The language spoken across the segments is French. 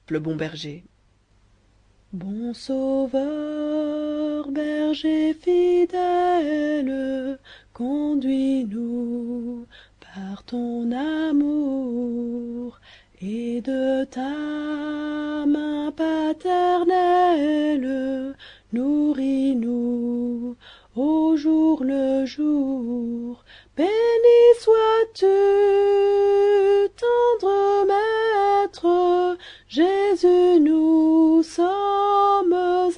le bon berger. Bon sauveur, berger fidèle, conduis-nous par ton amour, et de ta main paternelle, nourris-nous au jour le jour. Béni sois-tu, tendre Maître, Jésus, nous sommes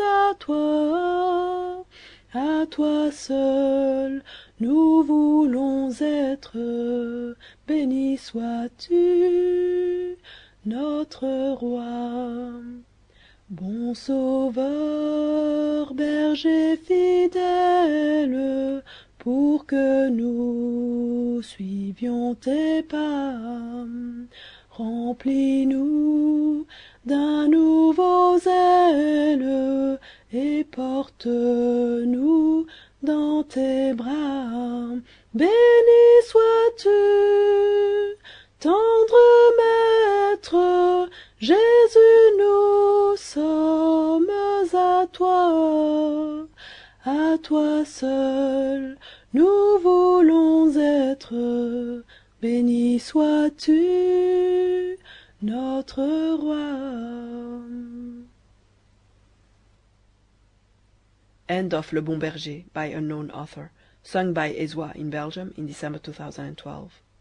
à toi seul, nous voulons être. Béni sois-tu, notre roi. Bon sauveur, berger fidèle, pour que nous suivions tes pas, remplis-nous d'un nouveau zèle et porte-nous dans tes bras. Béni sois-tu, tendre Maître, Jésus, nous sommes à toi seul, nous voulons être. Béni sois-tu, notre roi. End of Le Bon Berger by unknown author, sung by Ezwa in Belgium in December 2012.